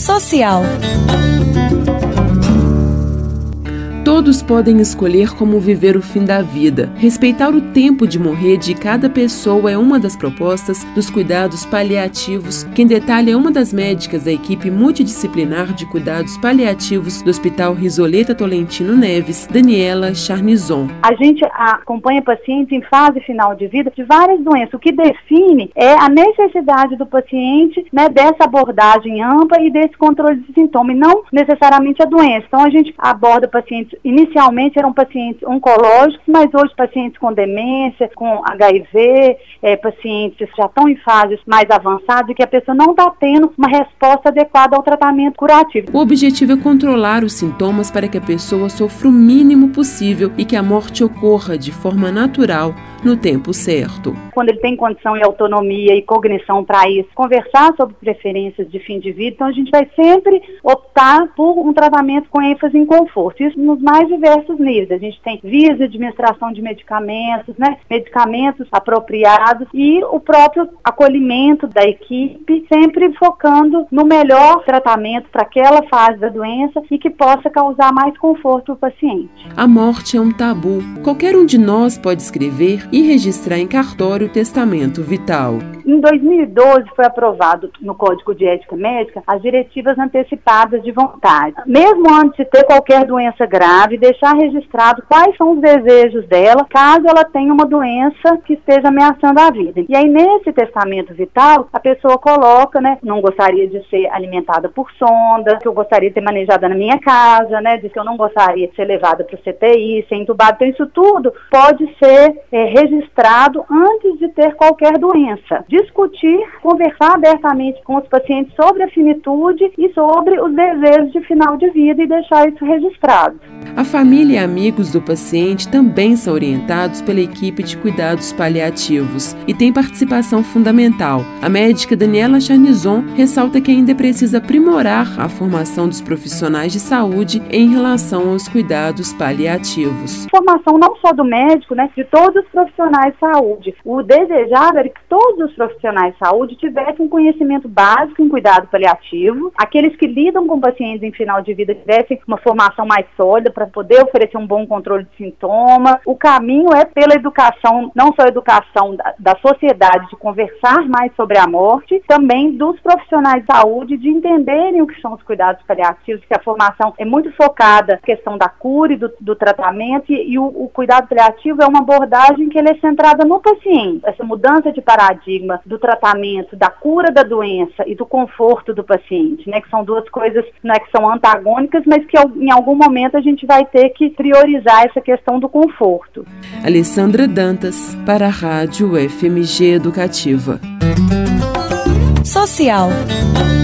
Social. Todos podem escolher como viver o fim da vida. Respeitar o tempo de morrer de cada pessoa é uma das propostas dos cuidados paliativos. Quem detalha é uma das médicas da equipe multidisciplinar de cuidados paliativos do Hospital Risoleta Tolentino Neves, Daniela Charnizon. A gente acompanha pacientes em fase final de vida de várias doenças. O que define é a necessidade do paciente, dessa abordagem ampla e desse controle de sintoma, e não necessariamente a doença. Então a gente aborda pacientes. Inicialmente eram pacientes oncológicos, mas hoje pacientes com demência, com HIV, pacientes que já estão em fases mais avançadas e que a pessoa não está tendo uma resposta adequada ao tratamento curativo. O objetivo é controlar os sintomas para que a pessoa sofra o mínimo possível e que a morte ocorra de forma natural no tempo certo. Quando ele tem condição e autonomia e cognição para isso, conversar sobre preferências de fim de vida, então a gente vai sempre optar por um tratamento com ênfase em conforto. Isso nos mais diversos níveis. A gente tem vias de administração de medicamentos, medicamentos apropriados e o próprio acolhimento da equipe, sempre focando no melhor tratamento para aquela fase da doença e que possa causar mais conforto ao paciente. A morte é um tabu. Qualquer um de nós pode escrever e registrar em cartório o testamento vital. Em 2012 foi aprovado no Código de Ética Médica as diretivas antecipadas de vontade. Mesmo antes de ter qualquer doença grave, deixar registrado quais são os desejos dela, caso ela tenha uma doença que esteja ameaçando a vida. E aí nesse testamento vital, a pessoa coloca, não gostaria de ser alimentada por sonda, que eu gostaria de ser manejada na minha casa, diz que eu não gostaria de ser levada para o CTI, ser entubada. Então isso tudo pode ser registrado antes de ter qualquer doença. Discutir, conversar abertamente com os pacientes sobre a finitude e sobre os desejos de final de vida e deixar isso registrado. A família e amigos do paciente também são orientados pela equipe de cuidados paliativos e tem participação fundamental. A médica Daniela Charnizon ressalta que ainda precisa aprimorar a formação dos profissionais de saúde em relação aos cuidados paliativos. Formação não só do médico, de todos os profissionais de saúde. O desejável era que todos os profissionais de saúde tivessem um conhecimento básico em cuidado paliativo, aqueles que lidam com pacientes em final de vida tivessem uma formação mais sólida para poder oferecer um bom controle de sintoma. O caminho é pela educação, não só a educação da sociedade, de conversar mais sobre a morte, também dos profissionais de saúde, de entenderem o que são os cuidados paliativos, que a formação é muito focada na questão da cura e do tratamento, e o cuidado paliativo é uma abordagem que ele é centrada no paciente. Essa mudança de paradigma do tratamento, da cura da doença e do conforto do paciente, que são duas coisas que são antagônicas, mas que em algum momento a gente vai ter que priorizar essa questão do conforto. Alessandra Dantas, para a Rádio FMG Educativa. Social.